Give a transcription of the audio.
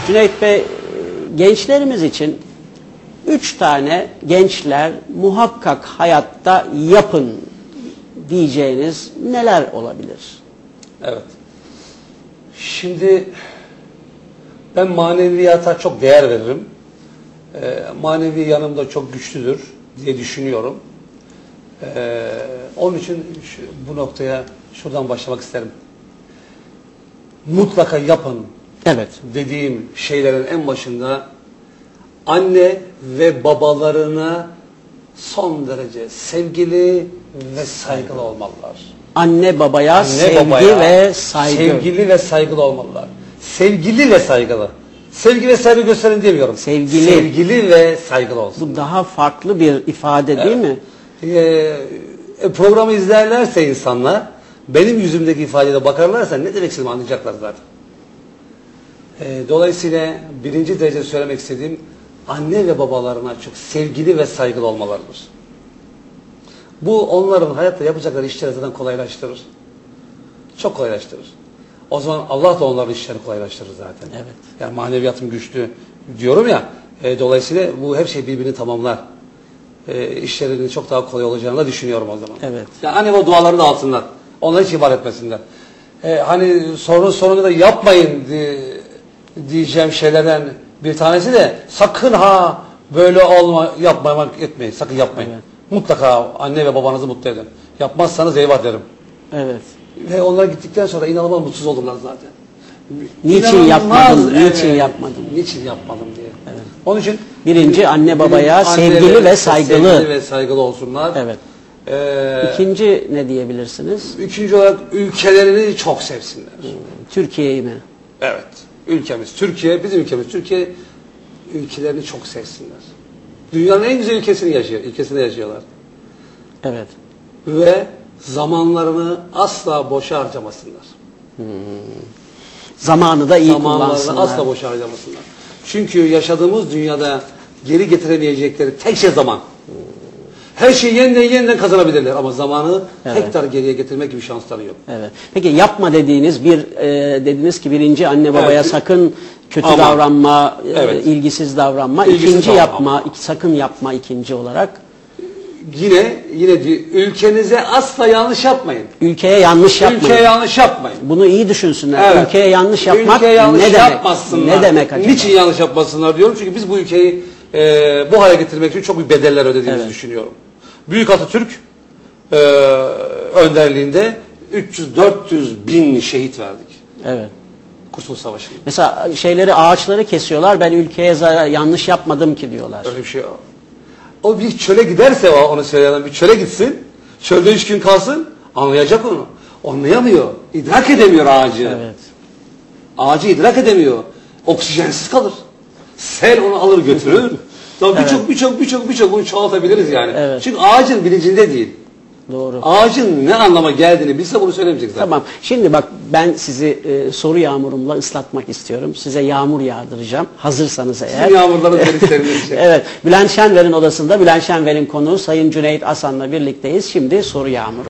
Cüneyt Bey, gençlerimiz için 3 tane gençler muhakkak hayatta yapın diyeceğiniz neler olabilir? Evet. Şimdi ben maneviyata çok değer veririm. Manevi yanım da çok güçlüdür diye düşünüyorum. Onun için bu noktaya şuradan başlamak isterim. Mutlaka yapın. Evet. Dediğim şeylerin en başında anne ve babalarına son derece sevgili ve saygılı olmalılar. Anne babaya sevgi ve saygı. Sevgili ve saygılı olmalılar. Sevgili ve saygılı. Sevgi ve saygı gösterin demiyorum. Sevgili. Sevgili ve saygılı olsun. Bu daha farklı bir ifade değil mi? Programı izlerlerse insanlar, benim yüzümdeki ifadeye bakarlarsa ne demek istediğimi anlayacaklar zaten. Dolayısıyla birinci derece söylemek istediğim, anne ve babalarına çok sevgili ve saygılı olmalarıdır. Bu onların hayatta yapacakları işleri zaten kolaylaştırır. Çok kolaylaştırır. O zaman Allah da onların işlerini kolaylaştırır zaten. Evet. Yani maneviyatım güçlü diyorum ya. Dolayısıyla bu her şey birbirini tamamlar. İşlerinin çok daha kolay olacağını da düşünüyorum o zaman. Evet. Yani anne ve duaları da alsınlar. Onları hiç ihmal etmesinler. Hani sorunun sonunda da yapmayın diyeceğim şeylerden bir tanesi de sakın ha böyle yapmamak etmeyin. Sakın yapmayın. Evet. Mutlaka anne ve babanızı mutlu edin. Yapmazsanız eyvah derim. Evet. Ve onlar gittikten sonra inanılmaz mutsuz olurlar zaten. Niçin yapmadım, niçin yapmadım? Niçin yapmadım diye. Evet. Onun için birinci anne babaya sevgili ve saygılı. Sevgili ve saygılı olsunlar. Evet. İkinci ne diyebilirsiniz? İkinci olarak ülkelerini çok sevsinler. Türkiye'yi mi? Evet. Ülkemiz Türkiye, bizim ülkemiz Türkiye, ülkelerini çok sevsinler. Dünyanın en güzel ülkesinde yaşıyorlar. Evet. Ve zamanlarını asla boşa harcamasınlar. Zamanı da iyi kullansınlar. Zamanlarını asla boşa harcamasınlar. Çünkü yaşadığımız dünyada geri getiremeyecekleri tek şey zaman. Her şeyi yeniden kazanabilirler ama zamanı tekrar geriye getirmek gibi şansları yok. Evet. Peki yapma dediğiniz dediniz ki birinci anne babaya sakın kötü davranma, ilgisiz davranma. İkinci yapma, sakın yapma ikinci olarak. Yine ülkenize asla yanlış yapmayın. Ülkeye yanlış yapmayın. Ülkeye yanlış yapmayın. Bunu iyi düşünsünler. Evet. Ülkeye yanlış yapmak ne demek? Ne demek acaba? Niçin yanlış yapmasınlar diyorum. Çünkü biz bu ülkeyi bu hale getirmek için çok büyük bedeller ödediğimizi düşünüyorum. Büyük Atatürk önderliğinde 300-400 bin şehit verdik. Evet. Kurtuluş Savaşı'nda. Mesela ağaçları kesiyorlar. Ben ülkeye yanlış yapmadım ki diyorlar. Öyle bir şey yok. O bir çöle giderse onu söyleyen bir çöle gitsin. Çölde 3 gün kalsın. Anlayacak onu. Anlayamıyor. İdrak edemiyor ağacı. Evet. Ağacı idrak edemiyor. Oksijensiz kalır. Sel onu alır götürür. Birçok bunu çoğaltabiliriz yani. Evet. Çünkü ağacın bilincinde değil. Doğru. Ağacın ne anlama geldiğini bilse bunu söylemeyecek zaten. Tamam. Şimdi bak ben sizi soru yağmurumla ıslatmak istiyorum. Size yağmur yağdıracağım. Hazırsanız eğer. Sizin yağmurların derinliklerine. Evet. Bülent Şenver'in odasında Bülent Şenver'in konuğu Sayın Cüneyt Asan'la birlikteyiz. Şimdi soru yağmuru.